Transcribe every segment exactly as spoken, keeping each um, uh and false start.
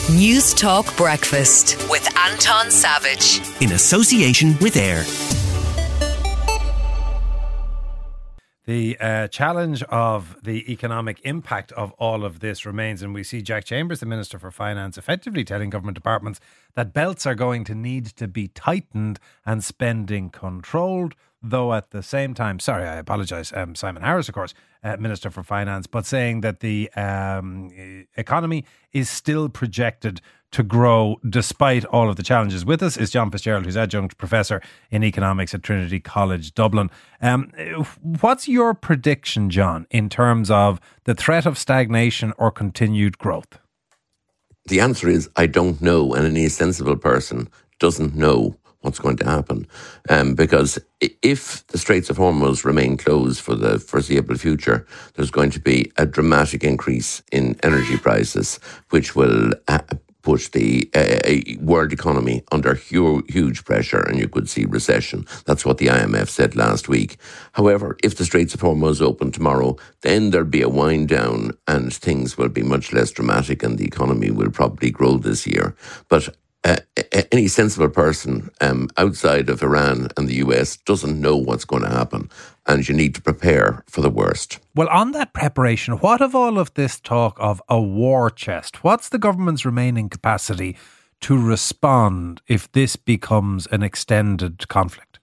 News Talk Breakfast with Anton Savage. In association with AIR. The uh, challenge of the economic impact of all of this remains, and we see Jack Chambers, the Minister for Finance, effectively telling government departments that belts are going to need to be tightened and spending controlled, though at the same time, sorry, I apologise, um, Simon Harris, of course, uh, Minister for Finance, but saying that the um, economy is still projected to grow despite all of the challenges. With us is John Fitzgerald, who's adjunct professor in economics at Trinity College Dublin. Um, what's your prediction, John, in terms of the threat of stagnation or continued growth? The answer is I don't know, and any sensible person doesn't know what's going to happen. Um, because if the Straits of Hormuz remain closed for the foreseeable future, there's going to be a dramatic increase in energy prices, which will uh, put the uh, world economy under hu- huge pressure, and you could see recession. That's what the I M F said last week. However, if the Straits of Hormuz open tomorrow, then there'll be a wind down and things will be much less dramatic and the economy will probably grow this year. But Uh, any sensible person um, outside of Iran and the U S doesn't know what's going to happen, and you need to prepare for the worst. Well, on that preparation, what of all of this talk of a war chest? What's the government's remaining capacity to respond if this becomes an extended conflict?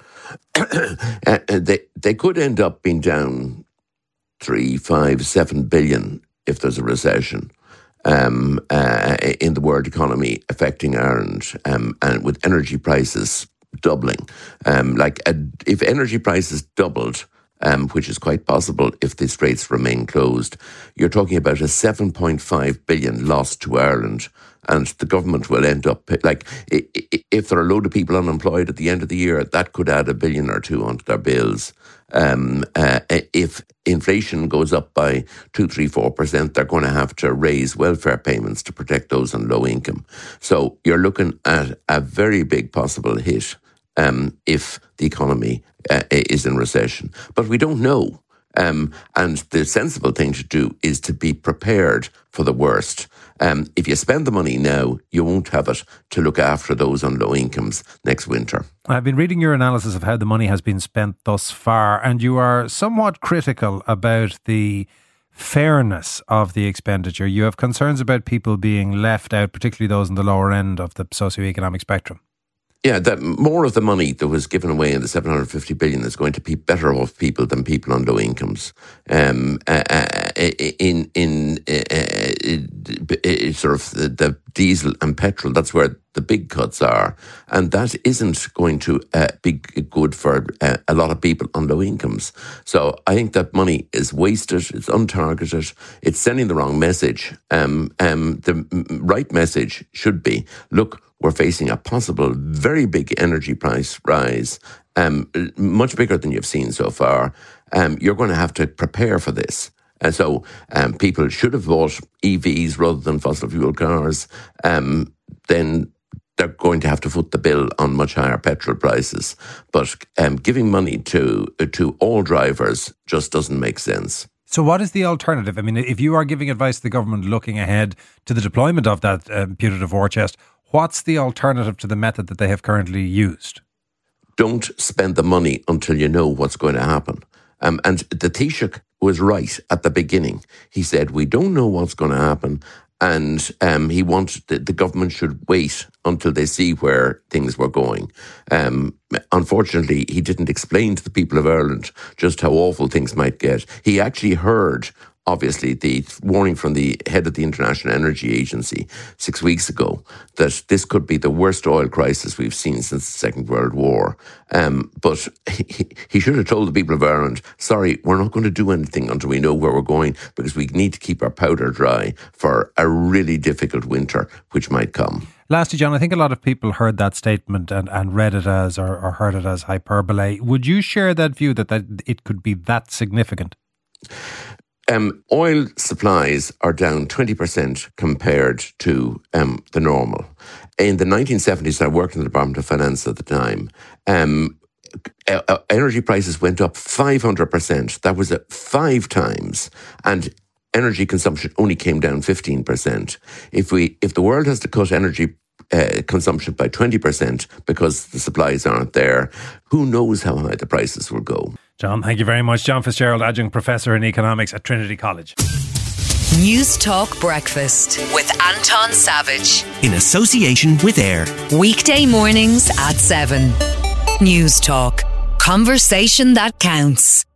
uh, they, they could end up being down three, five, seven billion if there's a recession. Um, uh, in the world economy affecting Ireland, um, and with energy prices doubling. Um, like uh, if energy prices doubled, um, which is quite possible if the straits remain closed, you're talking about a seven point five billion loss to Ireland, and the government will end up, like, if there are a load of people unemployed at the end of the year, that could add a billion or two onto their bills. Um, uh, if inflation goes up by two, three, four percent, they're going to have to raise welfare payments to protect those on low income. So you're looking at a very big possible hit um, if the economy uh, is in recession. But we don't know. Um, and the sensible thing to do is to be prepared for the worst. Um, if you spend the money now, you won't have it to look after those on low incomes next winter. I've been reading your analysis of how the money has been spent thus far, and you are somewhat critical about the fairness of the expenditure. You have concerns about people being left out, particularly those in the lower end of the socioeconomic spectrum. Yeah, that more of the money that was given away in the seven hundred fifty billion is going to be better off people than people on low incomes. Um, uh, uh, in in uh, uh, sort of the, the diesel and petrol, that's where the big cuts are, and that isn't going to uh, be good for uh, a lot of people on low incomes. So I think that money is wasted. It's untargeted. It's sending the wrong message. Um, um, the right message should be: look, we're facing a possible very big energy price rise, um, much bigger than you've seen so far. Um, you're going to have to prepare for this. And so um, people should have bought E Vs rather than fossil fuel cars. Um, then they're going to have to foot the bill on much higher petrol prices. But um, giving money to to all drivers just doesn't make sense. So what is the alternative? I mean, if you are giving advice to the government looking ahead to the deployment of that um, putative war chest, what's the alternative to the method that they have currently used? Don't spend the money until you know what's going to happen. Um, and the Taoiseach was right at the beginning. He said, we don't know what's going to happen. And um, he wanted the, the government should wait until they see where things were going. Um, unfortunately, he didn't explain to the people of Ireland just how awful things might get. He actually heard, obviously, the warning from the head of the International Energy Agency six weeks ago that this could be the worst oil crisis we've seen since the Second World War. Um, but he, he should have told the people of Ireland, sorry, we're not going to do anything until we know where we're going, because we need to keep our powder dry for a really difficult winter, which might come. Lastly, John, I think a lot of people heard that statement and, and read it as, or, or heard it as hyperbole. Would you share that view that, that it could be that significant? Um, oil supplies are down twenty percent compared to um, the normal. In the nineteen seventies, I worked in the Department of Finance at the time. Um, energy prices went up five hundred percent. That was at five times. And energy consumption only came down fifteen percent. If we, if the world has to cut energy uh, consumption by twenty percent because the supplies aren't there, who knows how high the prices will go. John, thank you very much. John Fitzgerald, Adjunct Professor in Economics at Trinity College. News Talk Breakfast with Anton Savage. In association with AIR. Weekday mornings at seven. News Talk. Conversation that counts.